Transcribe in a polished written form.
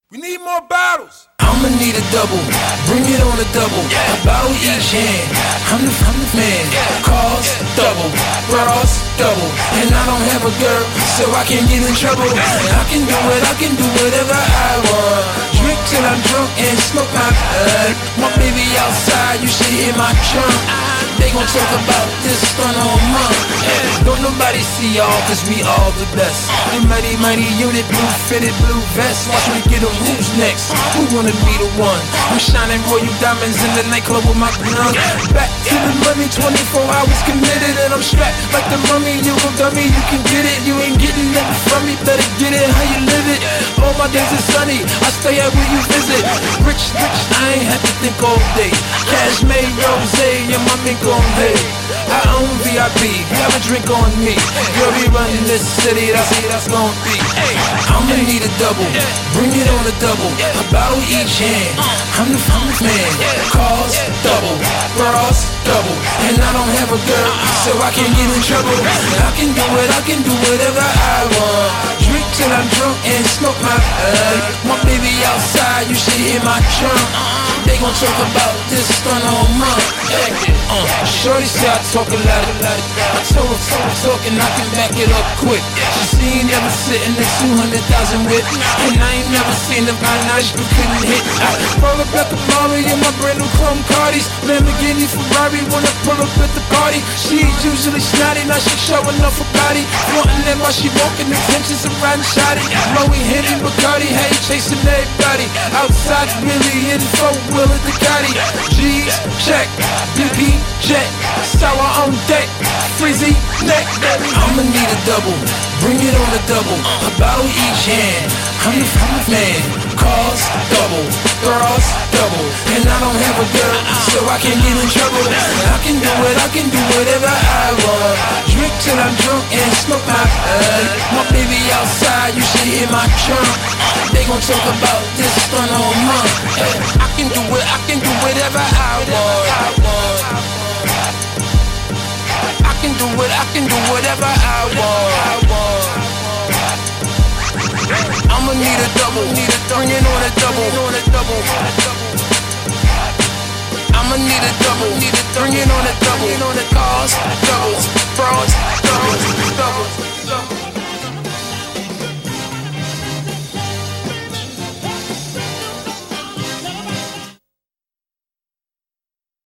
We need more bottles. I'ma need a double, bring it on a double. A bottle each hand, I'm the man. Cars, double, bras, double. And I don't have a girl, so I can't get in trouble. I can do whatever I want. Drink till I'm drunk and smoke my blood. My baby outside, you should hear my trunk. They gon' talk about this stunt on month. Don't nobody see y'all, cause we all the best. The mighty unit, blue fitted, blue vest. Watch me get 'em, who's next? Who wanna be the one? I'm shining royal diamonds in the nightclub with my gun. Back to the money, 24 hours committed. And I'm strapped like the mummy. You gon' dummy, you can get it. You ain't getting nothing from me, better get it how you live it. All my days are sunny, I stay at where you visit. Rich, I ain't have to think all day. Cash made rose, and my mink on hay. I own VIP, have a drink on me. You'll be running this city, that's gon' be. I'ma need a double, bring it on a double. A bottle each hand, I'm the man. Cars, double, bras, double. And I don't have a girl, so I can't get in trouble. I can do whatever I want. Drink till I'm drunk and smoke my blood. My baby outside, you should hear my trunk. They gon' talk about this stunt on month. Shorty say I talk a lot. I told her talking, I can back it up quick. She seen never sitting at 200,000 whip. And I ain't never seen a Minaj who couldn't hit. I roll up like a Mari in my brand new Chrome Cardis. Lamborghini Ferrari when I pull up at the party. She's usually snotty, now she showing off her body. Wanting that while she walking, intentions of riding shoddy. Blowing Henny Bacardi, hey, chasing everybody. Outside Billy in 4-wheeler Ducati. G's, check, BP, jet, sour on deck, frizzy neck. I'ma need a double, bring it on a double. A bottle each hand, I'm the man. Cars, double, girls, double. And I don't have a girl, so I can't get in trouble. I can do whatever I want. Drink till I'm drunk and smoke my blood. My baby outside, you should hear my trunk. They gon' talk about this stunt on month. I can do whatever I want. I can do whatever I want. I'ma need a double, bring it on a double. I'ma need a double, bring it on a double.